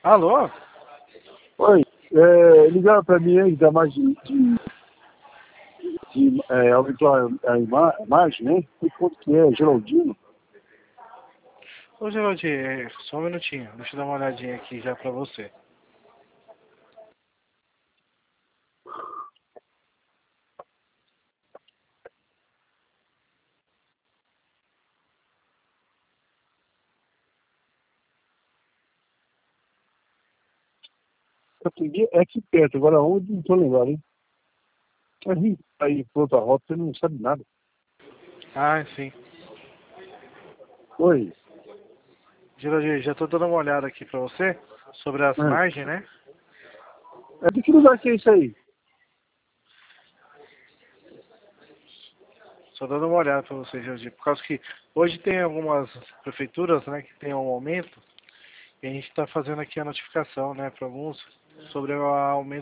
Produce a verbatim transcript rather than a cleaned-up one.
Alô? Oi, é, ligaram para mim aí, da mais de, de, de é, aumentar a, ima a imagem, né? Que ponto que é, Geraldino? Ô, Geraldinho, é, só um minutinho. Deixa eu dar uma olhadinha aqui já pra você. Eu peguei é aqui perto, agora onde não tô lembrado, hein? Aí, aí por outra rota, você não sabe nada. Ah, sim. Oi. Geraldinho, já tô dando uma olhada aqui pra você sobre as É, margens, né? é de que lugar que é isso aí? Só dando uma olhada pra você, Geraldinho. Por causa que hoje tem algumas prefeituras, né, que tem um aumento. E a gente tá fazendo aqui a notificação, né, pra alguns sobre o aumento